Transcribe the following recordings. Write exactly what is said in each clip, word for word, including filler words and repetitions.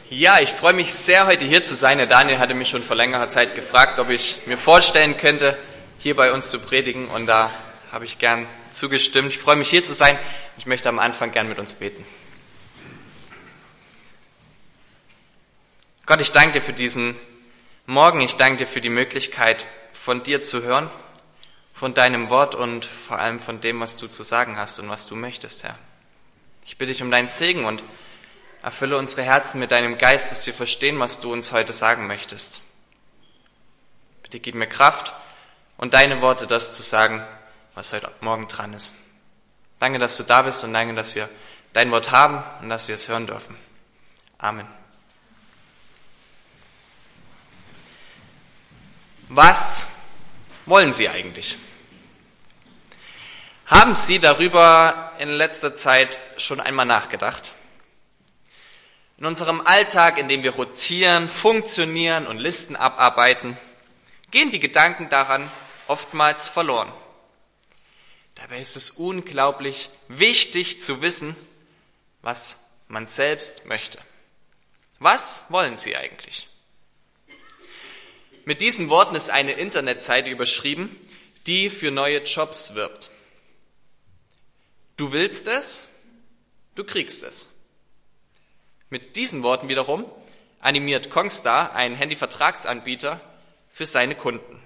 Ja, ich freue mich sehr, heute hier zu sein. Der Daniel hatte mich schon vor längerer Zeit gefragt, ob ich mir vorstellen könnte, hier bei uns zu predigen. Und da habe ich gern zugestimmt. Ich freue mich, hier zu sein. Ich möchte am Anfang gern mit uns beten. Gott, ich danke dir für diesen Morgen. Ich danke dir für die Möglichkeit, von dir zu hören, von deinem Wort und vor allem von dem, was du zu sagen hast und was du möchtest, Herr. Ich bitte dich um deinen Segen und erfülle unsere Herzen mit deinem Geist, dass wir verstehen, was du uns heute sagen möchtest. Bitte gib mir Kraft und deine Worte, das zu sagen, was heute Morgen dran ist. Danke, dass du da bist und danke, dass wir dein Wort haben und dass wir es hören dürfen. Amen. Was wollen Sie eigentlich? Haben Sie darüber in letzter Zeit schon einmal nachgedacht? In unserem Alltag, in dem wir rotieren, funktionieren und Listen abarbeiten, gehen die Gedanken daran oftmals verloren. Dabei ist es unglaublich wichtig zu wissen, was man selbst möchte. Was wollen Sie eigentlich? Mit diesen Worten ist eine Internetseite überschrieben, die für neue Jobs wirbt. Du willst es, du kriegst es. Mit diesen Worten wiederum animiert Kongstar einen Handyvertragsanbieter für seine Kunden.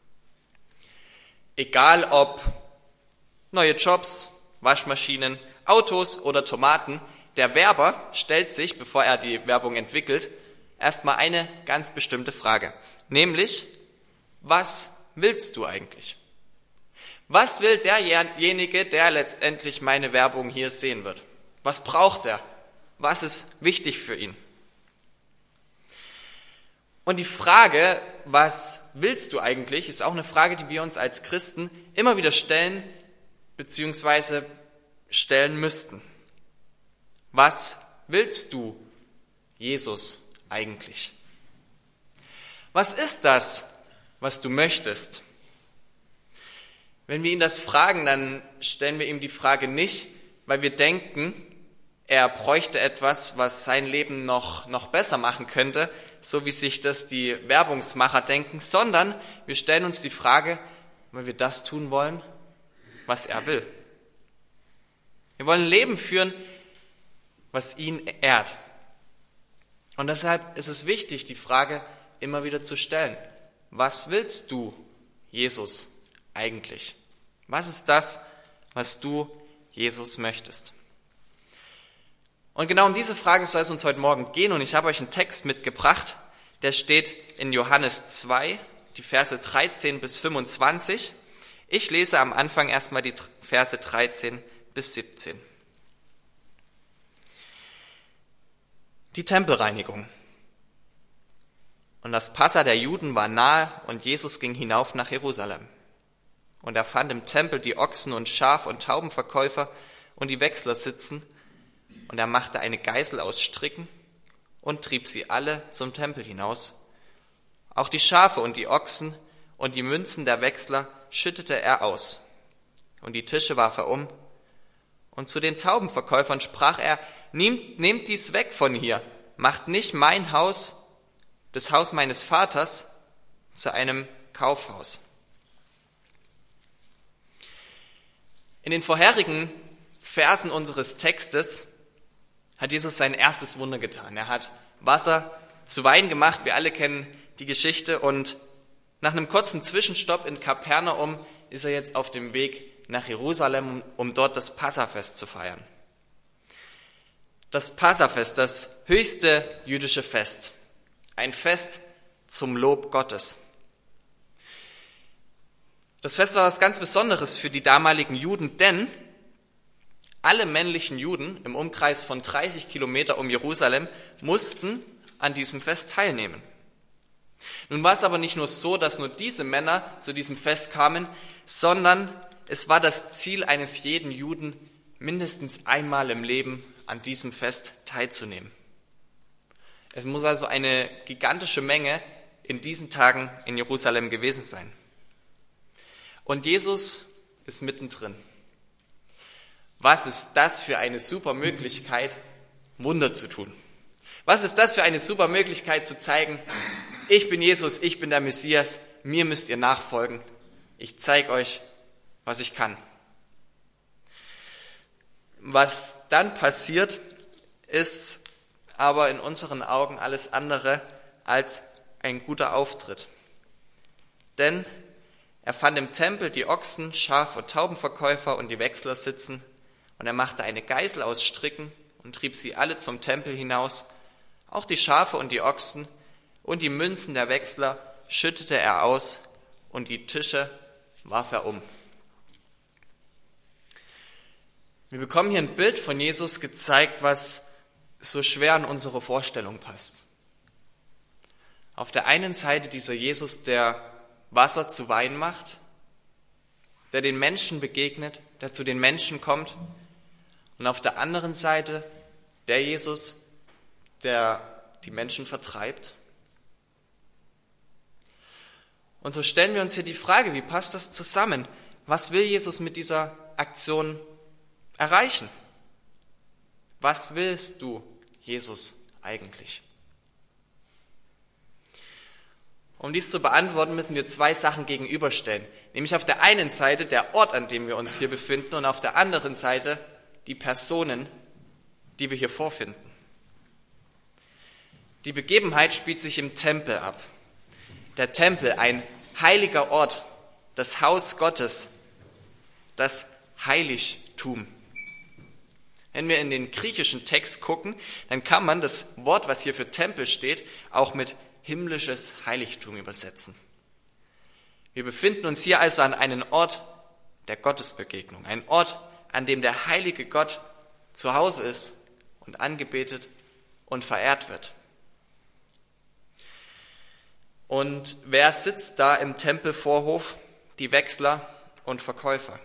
Egal ob neue Jobs, Waschmaschinen, Autos oder Tomaten, der Werber stellt sich, bevor er die Werbung entwickelt, erstmal eine ganz bestimmte Frage. Nämlich, was willst du eigentlich? Was will derjenige, der letztendlich meine Werbung hier sehen wird? Was braucht er? Was ist wichtig für ihn? Und die Frage, was willst du eigentlich, ist auch eine Frage, die wir uns als Christen immer wieder stellen, beziehungsweise stellen müssten. Was willst du, Jesus, eigentlich? Was ist das, was du möchtest? Wenn wir ihn das fragen, dann stellen wir ihm die Frage nicht, weil wir denken, er bräuchte etwas, was sein Leben noch, noch besser machen könnte, so wie sich das die Werbungsmacher denken, sondern wir stellen uns die Frage, weil wir das tun wollen, was er will. Wir wollen ein Leben führen, was ihn ehrt. Und deshalb ist es wichtig, die Frage immer wieder zu stellen. Was willst du, Jesus, eigentlich? Was ist das, was du, Jesus, möchtest? Und genau um diese Frage soll es uns heute Morgen gehen und ich habe euch einen Text mitgebracht, der steht in Johannes zwei, die Verse dreizehn bis fünfundzwanzig. Ich lese am Anfang erstmal die Verse dreizehn bis siebzehn. Die Tempelreinigung. Und das Passa der Juden war nahe und Jesus ging hinauf nach Jerusalem. Und er fand im Tempel die Ochsen- und Schaf- und Taubenverkäufer und die Wechsler sitzen. Und er machte eine Geißel aus Stricken und trieb sie alle zum Tempel hinaus. Auch die Schafe und die Ochsen und die Münzen der Wechsler schüttete er aus. Und die Tische warf er um. Und zu den Taubenverkäufern sprach er, nehmt, nehmt dies weg von hier, macht nicht mein Haus, das Haus meines Vaters, zu einem Kaufhaus. In den vorherigen Versen unseres Textes hat Jesus sein erstes Wunder getan. Er hat Wasser zu Wein gemacht. Wir alle kennen die Geschichte. Und nach einem kurzen Zwischenstopp in Kapernaum ist er jetzt auf dem Weg nach Jerusalem, um dort das Passafest zu feiern. Das Passafest, das höchste jüdische Fest. Ein Fest zum Lob Gottes. Das Fest war was ganz Besonderes für die damaligen Juden, denn alle männlichen Juden im Umkreis von dreißig Kilometer um Jerusalem mussten an diesem Fest teilnehmen. Nun war es aber nicht nur so, dass nur diese Männer zu diesem Fest kamen, sondern es war das Ziel eines jeden Juden, mindestens einmal im Leben an diesem Fest teilzunehmen. Es muss also eine gigantische Menge in diesen Tagen in Jerusalem gewesen sein. Und Jesus ist mittendrin. Was ist das für eine super Möglichkeit, Wunder zu tun? Was ist das für eine super Möglichkeit zu zeigen, ich bin Jesus, ich bin der Messias, mir müsst ihr nachfolgen. Ich zeige euch, was ich kann. Was dann passiert, ist aber in unseren Augen alles andere als ein guter Auftritt. Denn er fand im Tempel die Ochsen, Schaf- und Taubenverkäufer und die Wechsler sitzen, und er machte eine Geißel aus Stricken und trieb sie alle zum Tempel hinaus. Auch die Schafe und die Ochsen und die Münzen der Wechsler schüttete er aus, und die Tische warf er um. Wir bekommen hier ein Bild von Jesus gezeigt, was so schwer in unsere Vorstellung passt. Auf der einen Seite dieser Jesus, der Wasser zu Wein macht, der den Menschen begegnet, der zu den Menschen kommt. Und auf der anderen Seite der Jesus, der die Menschen vertreibt. Und so stellen wir uns hier die Frage, wie passt das zusammen? Was will Jesus mit dieser Aktion erreichen? Was willst du, Jesus, eigentlich? Um dies zu beantworten, müssen wir zwei Sachen gegenüberstellen. Nämlich auf der einen Seite der Ort, an dem wir uns hier befinden, und auf der anderen Seite die Personen, die wir hier vorfinden. Die Begebenheit spielt sich im Tempel ab. Der Tempel, ein heiliger Ort, das Haus Gottes, das Heiligtum. Wenn wir in den griechischen Text gucken, dann kann man das Wort, was hier für Tempel steht, auch mit himmlisches Heiligtum übersetzen. Wir befinden uns hier also an einem Ort der Gottesbegegnung, ein Ort, an dem der heilige Gott zu Hause ist und angebetet und verehrt wird. Und wer sitzt da im Tempelvorhof? Die Wechsler und Verkäufer.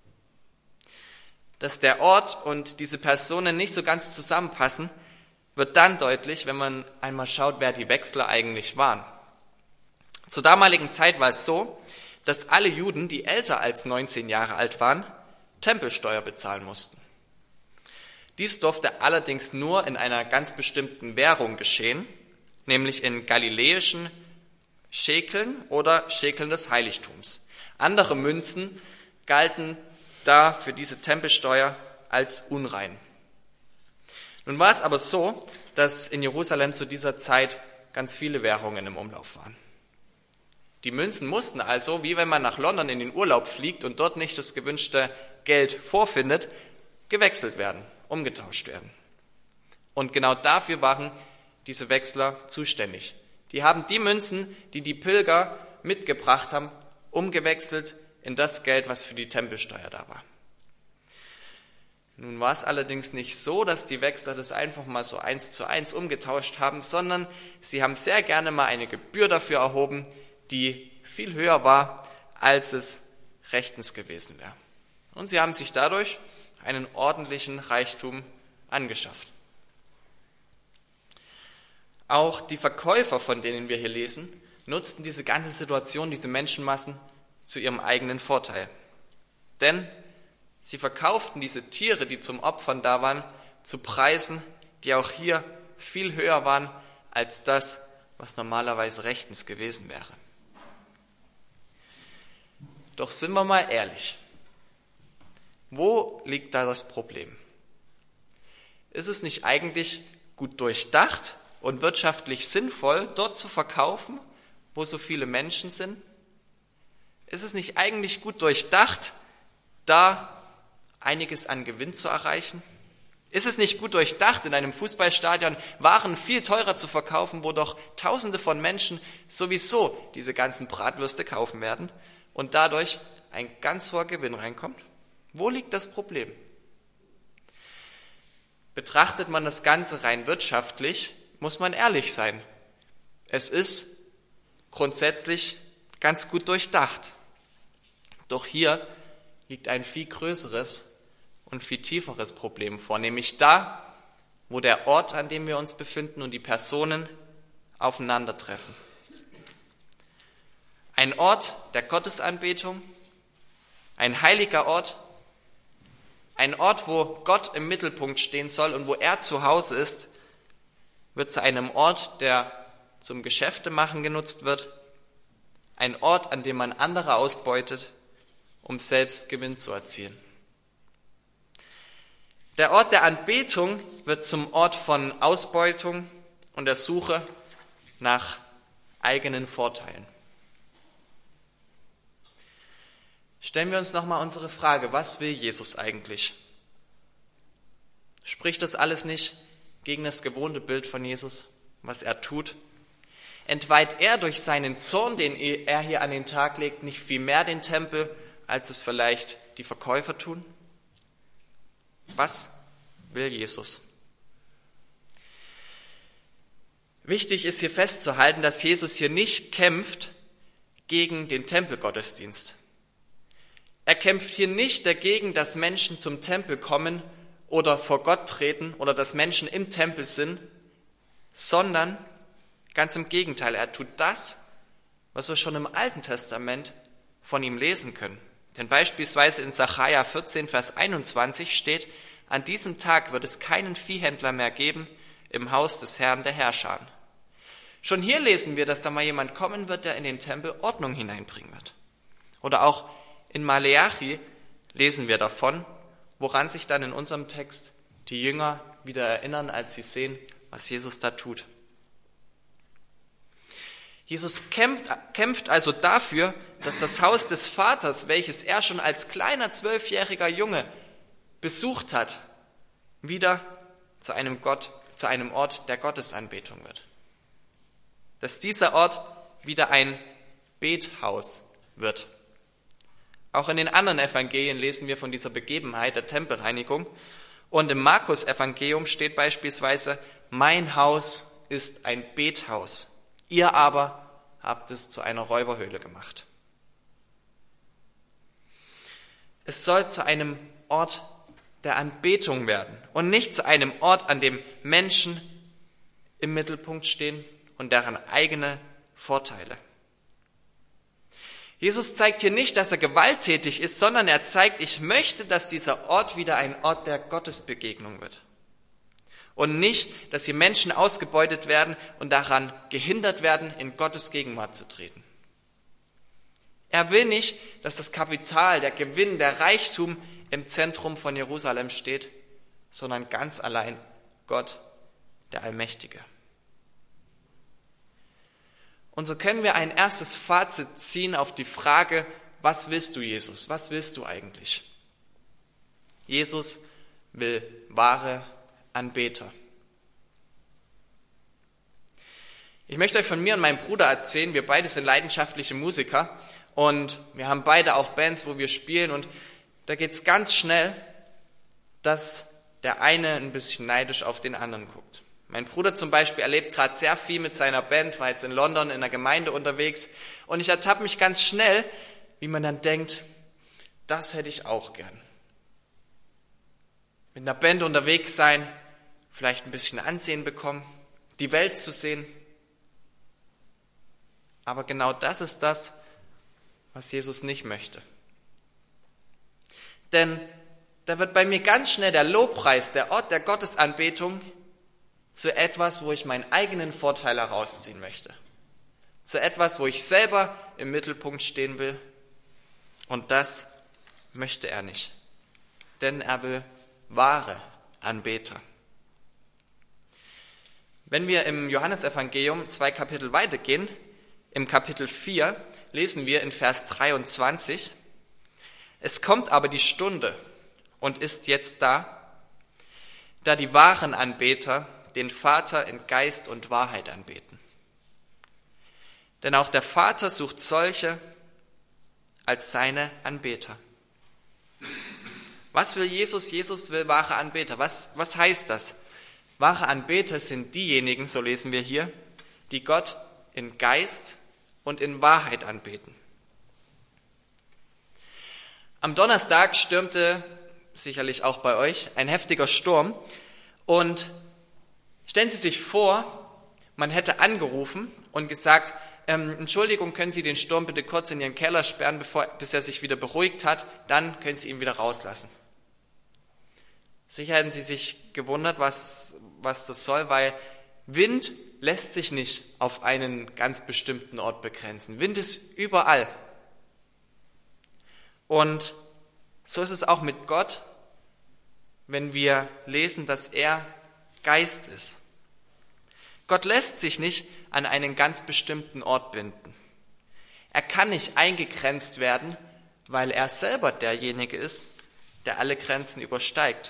Dass der Ort und diese Personen nicht so ganz zusammenpassen, wird dann deutlich, wenn man einmal schaut, wer die Wechsler eigentlich waren. Zur damaligen Zeit war es so, dass alle Juden, die älter als neunzehn Jahre alt waren, Tempelsteuer bezahlen mussten. Dies durfte allerdings nur in einer ganz bestimmten Währung geschehen, nämlich in galiläischen Schekeln oder Schekeln des Heiligtums. Andere Münzen galten da für diese Tempelsteuer als unrein. Nun war es aber so, dass in Jerusalem zu dieser Zeit ganz viele Währungen im Umlauf waren. Die Münzen mussten also, wie wenn man nach London in den Urlaub fliegt und dort nicht das gewünschte Geld vorfindet, gewechselt werden, umgetauscht werden. Und genau dafür waren diese Wechsler zuständig. Die haben die Münzen, die die Pilger mitgebracht haben, umgewechselt in das Geld, was für die Tempelsteuer da war. Nun war es allerdings nicht so, dass die Wechsler das einfach mal so eins zu eins umgetauscht haben, sondern sie haben sehr gerne mal eine Gebühr dafür erhoben, die viel höher war, als es rechtens gewesen wäre. Und sie haben sich dadurch einen ordentlichen Reichtum angeschafft. Auch die Verkäufer, von denen wir hier lesen, nutzten diese ganze Situation, diese Menschenmassen zu ihrem eigenen Vorteil. Denn sie verkauften diese Tiere, die zum Opfern da waren, zu Preisen, die auch hier viel höher waren als das, was normalerweise rechtens gewesen wäre. Doch sind wir mal ehrlich, wo liegt da das Problem? Ist es nicht eigentlich gut durchdacht und wirtschaftlich sinnvoll, dort zu verkaufen, wo so viele Menschen sind? Ist es nicht eigentlich gut durchdacht, da einiges an Gewinn zu erreichen? Ist es nicht gut durchdacht, in einem Fußballstadion Waren viel teurer zu verkaufen, wo doch Tausende von Menschen sowieso diese ganzen Bratwürste kaufen werden und dadurch ein ganz hoher Gewinn reinkommt? Wo liegt das Problem? Betrachtet man das Ganze rein wirtschaftlich, muss man ehrlich sein. Es ist grundsätzlich ganz gut durchdacht. Doch hier liegt ein viel größeres und viel tieferes Problem vor, nämlich da, wo der Ort, an dem wir uns befinden, und die Personen aufeinandertreffen. Ein Ort der Gottesanbetung, ein heiliger Ort, ein Ort, wo Gott im Mittelpunkt stehen soll und wo er zu Hause ist, wird zu einem Ort, der zum Geschäftemachen genutzt wird, ein Ort, an dem man andere ausbeutet, um selbst Gewinn zu erzielen. Der Ort der Anbetung wird zum Ort von Ausbeutung und der Suche nach eigenen Vorteilen. Stellen wir uns nochmal unsere Frage, was will Jesus eigentlich? Spricht das alles nicht gegen das gewohnte Bild von Jesus, was er tut? Entweiht er durch seinen Zorn, den er hier an den Tag legt, nicht viel mehr den Tempel, als es vielleicht die Verkäufer tun? Was will Jesus? Wichtig ist hier festzuhalten, dass Jesus hier nicht kämpft gegen den Tempelgottesdienst. Er kämpft hier nicht dagegen, dass Menschen zum Tempel kommen oder vor Gott treten oder dass Menschen im Tempel sind, sondern ganz im Gegenteil, er tut das, was wir schon im Alten Testament von ihm lesen können. Denn beispielsweise in Sacharja vierzehn, Vers einundzwanzig steht, an diesem Tag wird es keinen Viehhändler mehr geben im Haus des Herrn der Herrscher. Schon hier lesen wir, dass da mal jemand kommen wird, der in den Tempel Ordnung hineinbringen wird. Oder auch in Maleachi lesen wir davon, woran sich dann in unserem Text die Jünger wieder erinnern, als sie sehen, was Jesus da tut. Jesus kämpft also dafür, dass das Haus des Vaters, welches er schon als kleiner zwölfjähriger Junge besucht hat, wieder zu einem Gott, zu einem Ort der Gottesanbetung wird. Dass dieser Ort wieder ein Bethaus wird. Auch in den anderen Evangelien lesen wir von dieser Begebenheit der Tempelreinigung. Und im Markus-Evangelium steht beispielsweise, mein Haus ist ein Bethaus. Ihr aber habt es zu einer Räuberhöhle gemacht. Es soll zu einem Ort der Anbetung werden und nicht zu einem Ort, an dem Menschen im Mittelpunkt stehen und deren eigene Vorteile. Jesus zeigt hier nicht, dass er gewalttätig ist, sondern er zeigt, ich möchte, dass dieser Ort wieder ein Ort der Gottesbegegnung wird. Und nicht, dass hier Menschen ausgebeutet werden und daran gehindert werden, in Gottes Gegenwart zu treten. Er will nicht, dass das Kapital, der Gewinn, der Reichtum im Zentrum von Jerusalem steht, sondern ganz allein Gott, der Allmächtige. Und so können wir ein erstes Fazit ziehen auf die Frage, was willst du, Jesus? Was willst du eigentlich? Jesus will wahre Anbeter. Ich möchte euch von mir und meinem Bruder erzählen. Wir beide sind leidenschaftliche Musiker und wir haben beide auch Bands, wo wir spielen, und da geht es ganz schnell, dass der eine ein bisschen neidisch auf den anderen guckt. Mein Bruder zum Beispiel erlebt gerade sehr viel mit seiner Band, war jetzt in London in einer Gemeinde unterwegs, und ich ertappe mich ganz schnell, wie man dann denkt, das hätte ich auch gern. Mit einer Band unterwegs sein, vielleicht ein bisschen Ansehen bekommen, die Welt zu sehen. Aber genau das ist das, was Jesus nicht möchte. Denn da wird bei mir ganz schnell der Lobpreis, der Ort der Gottesanbetung, zu etwas, wo ich meinen eigenen Vorteil herausziehen möchte. Zu etwas, wo ich selber im Mittelpunkt stehen will. Und das möchte er nicht. Denn er will wahre Anbeter. Wenn wir im Johannesevangelium zwei Kapitel weitergehen, im Kapitel vier lesen wir in Vers dreiundzwanzig, es kommt aber die Stunde und ist jetzt da, da die wahren Anbeter den Vater in Geist und Wahrheit anbeten. Denn auch der Vater sucht solche als seine Anbeter. Was will Jesus? Jesus will wahre Anbeter. Was, was heißt das? Wahre Anbeter sind diejenigen, so lesen wir hier, die Gott in Geist und in Wahrheit anbeten. Am Donnerstag stürmte, sicherlich auch bei euch, ein heftiger Sturm, und stellen Sie sich vor, man hätte angerufen und gesagt, ähm, Entschuldigung, können Sie den Sturm bitte kurz in Ihren Keller sperren, bevor, bis er sich wieder beruhigt hat, dann können Sie ihn wieder rauslassen. Sicher hätten Sie sich gewundert, was, was das soll, weil Wind lässt sich nicht auf einen ganz bestimmten Ort begrenzen. Wind ist überall. Und so ist es auch mit Gott, wenn wir lesen, dass er Geist ist. Gott lässt sich nicht an einen ganz bestimmten Ort binden. Er kann nicht eingegrenzt werden, weil er selber derjenige ist, der alle Grenzen übersteigt.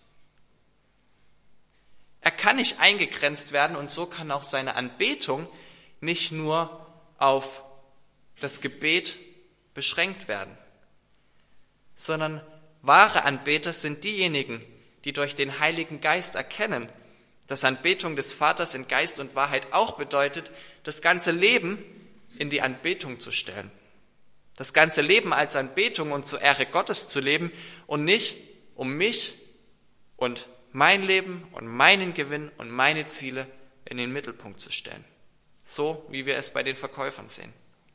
Er kann nicht eingegrenzt werden und so kann auch seine Anbetung nicht nur auf das Gebet beschränkt werden, sondern wahre Anbeter sind diejenigen, die durch den Heiligen Geist erkennen, dass Anbetung des Vaters in Geist und Wahrheit auch bedeutet, das ganze Leben in die Anbetung zu stellen. Das ganze Leben als Anbetung und zur Ehre Gottes zu leben und nicht um mich und mein Leben und meinen Gewinn und meine Ziele in den Mittelpunkt zu stellen. So wie wir es bei den Verkäufern sehen.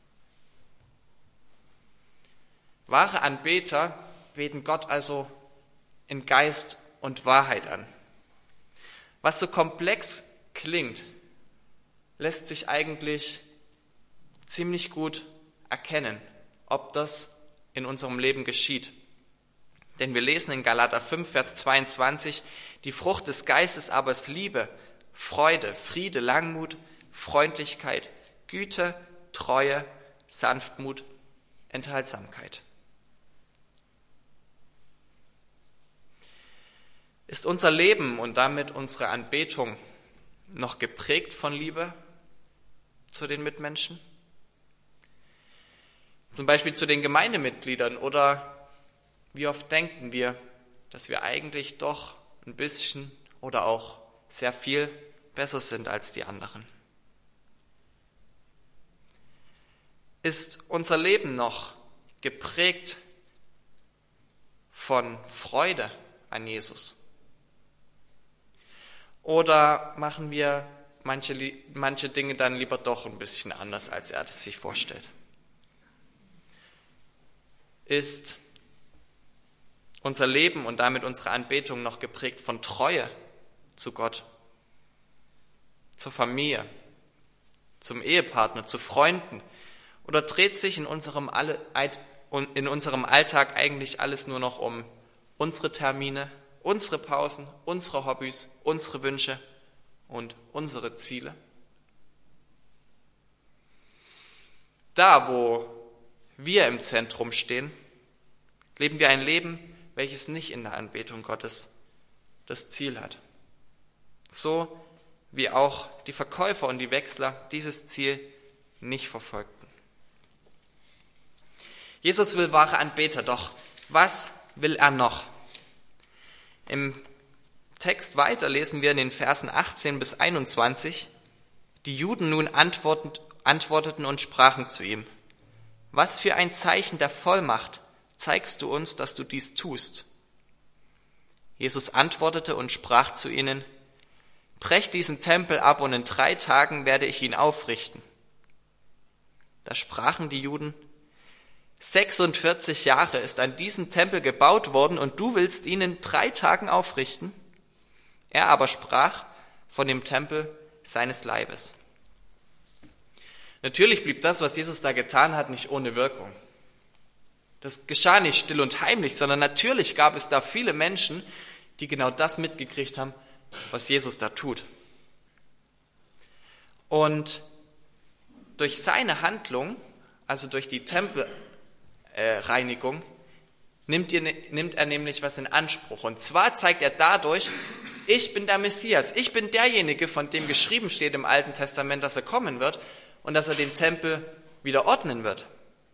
Wahre Anbeter beten Gott also in Geist und Wahrheit an. Was so komplex klingt, lässt sich eigentlich ziemlich gut erkennen, ob das in unserem Leben geschieht. Denn wir lesen in Galater fünf, Vers zweiundzwanzig, die Frucht des Geistes aber ist Liebe, Freude, Friede, Langmut, Freundlichkeit, Güte, Treue, Sanftmut, Enthaltsamkeit. Ist unser Leben und damit unsere Anbetung noch geprägt von Liebe zu den Mitmenschen? Zum Beispiel zu den Gemeindemitgliedern, oder wie oft denken wir, dass wir eigentlich doch ein bisschen oder auch sehr viel besser sind als die anderen? Ist unser Leben noch geprägt von Freude an Jesus? Oder machen wir manche, manche Dinge dann lieber doch ein bisschen anders, als er das sich vorstellt? Ist unser Leben und damit unsere Anbetung noch geprägt von Treue zu Gott, zur Familie, zum Ehepartner, zu Freunden? Oder dreht sich in unserem, in unserem Alltag eigentlich alles nur noch um unsere Termine, unsere Pausen, unsere Hobbys, unsere Wünsche und unsere Ziele? Da, wo wir im Zentrum stehen, leben wir ein Leben, welches nicht in der Anbetung Gottes das Ziel hat. So wie auch die Verkäufer und die Wechsler dieses Ziel nicht verfolgten. Jesus will wahre Anbeter, doch was will er noch? Im Text weiter lesen wir in den Versen achtzehn bis einundzwanzig, die Juden nun antworteten und sprachen zu ihm: Was für ein Zeichen der Vollmacht zeigst du uns, dass du dies tust? Jesus antwortete und sprach zu ihnen: Brecht diesen Tempel ab und in drei Tagen werde ich ihn aufrichten. Da sprachen die Juden: sechsundvierzig Jahre ist an diesem Tempel gebaut worden und du willst ihn in drei Tagen aufrichten? Er aber sprach von dem Tempel seines Leibes. Natürlich blieb das, was Jesus da getan hat, nicht ohne Wirkung. Das geschah nicht still und heimlich, sondern natürlich gab es da viele Menschen, die genau das mitgekriegt haben, was Jesus da tut. Und durch seine Handlung, also durch die Tempelreinigung, nimmt er nämlich was in Anspruch. Und zwar zeigt er dadurch: Ich bin der Messias, ich bin derjenige, von dem geschrieben steht im Alten Testament, dass er kommen wird und dass er den Tempel wieder ordnen wird.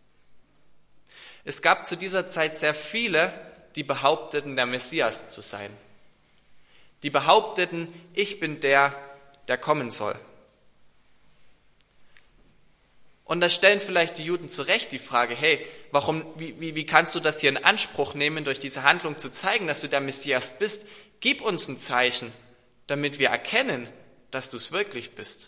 Es gab zu dieser Zeit sehr viele, die behaupteten, der Messias zu sein. Die behaupteten, ich bin der, der kommen soll. Und da stellen vielleicht die Juden zu Recht die Frage: Hey, warum, wie, wie, wie kannst du das hier in Anspruch nehmen, durch diese Handlung zu zeigen, dass du der Messias bist? Gib uns ein Zeichen, damit wir erkennen, dass du es wirklich bist.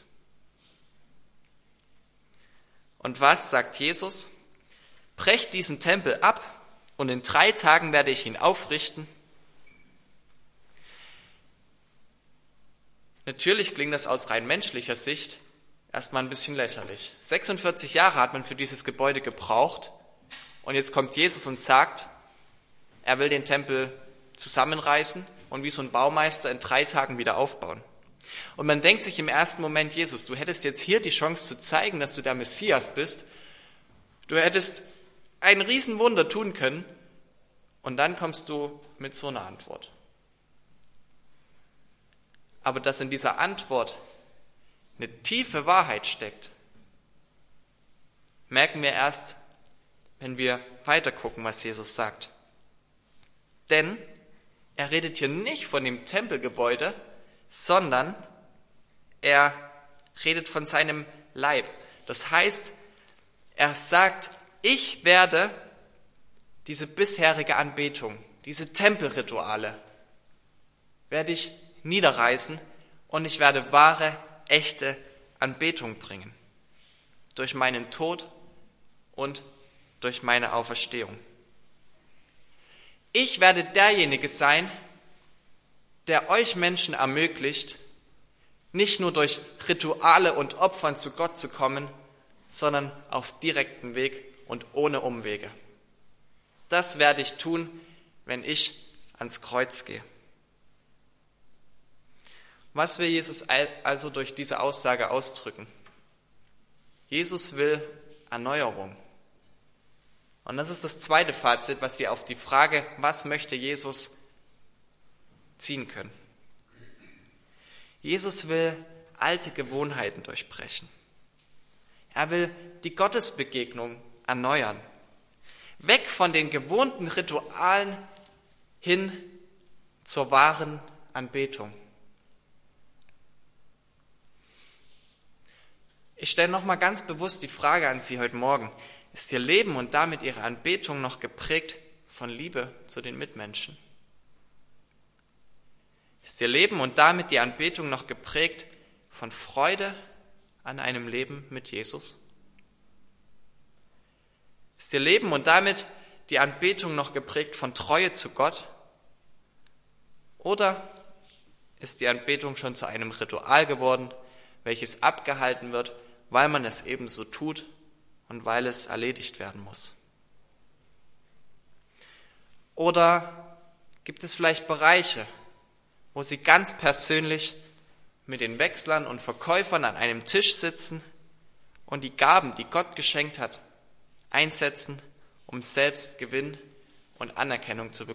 Und was sagt Jesus? Brecht diesen Tempel ab und in drei Tagen werde ich ihn aufrichten. Natürlich klingt das aus rein menschlicher Sicht erstmal ein bisschen lächerlich. sechsundvierzig Jahre hat man für dieses Gebäude gebraucht und jetzt kommt Jesus und sagt, er will den Tempel zusammenreißen und wie so ein Baumeister in drei Tagen wieder aufbauen. Und man denkt sich im ersten Moment, Jesus, du hättest jetzt hier die Chance zu zeigen, dass du der Messias bist. Du hättest ein Riesenwunder tun können und dann kommst du mit so einer Antwort. Aber dass in dieser Antwort eine tiefe Wahrheit steckt, merken wir erst, wenn wir weitergucken, was Jesus sagt. Denn er redet hier nicht von dem Tempelgebäude, sondern er redet von seinem Leib. Das heißt, er sagt, ich werde diese bisherige Anbetung, diese Tempelrituale, werde ich niederreißen und ich werde wahre, echte Anbetung bringen. Durch meinen Tod und durch meine Auferstehung. Ich werde derjenige sein, der euch Menschen ermöglicht, nicht nur durch Rituale und Opfern zu Gott zu kommen, sondern auf direktem Weg und ohne Umwege. Das werde ich tun, wenn ich ans Kreuz gehe. Was will Jesus also durch diese Aussage ausdrücken? Jesus will Erneuerung. Und das ist das zweite Fazit, was wir auf die Frage, was möchte Jesus, ziehen können. Jesus will alte Gewohnheiten durchbrechen. Er will die Gottesbegegnung erneuern. Weg von den gewohnten Ritualen hin zur wahren Anbetung. Ich stelle nochmal ganz bewusst die Frage an Sie heute Morgen. Ist Ihr Leben und damit Ihre Anbetung noch geprägt von Liebe zu den Mitmenschen? Ist Ihr Leben und damit die Anbetung noch geprägt von Freude an einem Leben mit Jesus? Ist Ihr Leben und damit die Anbetung noch geprägt von Treue zu Gott? Oder ist die Anbetung schon zu einem Ritual geworden, welches abgehalten wird, weil man es eben so tut und weil es erledigt werden muss? Oder gibt es vielleicht Bereiche, wo Sie ganz persönlich mit den Wechslern und Verkäufern an einem Tisch sitzen und die Gaben, die Gott geschenkt hat, einsetzen, um selbst Gewinn und Anerkennung zu bekommen?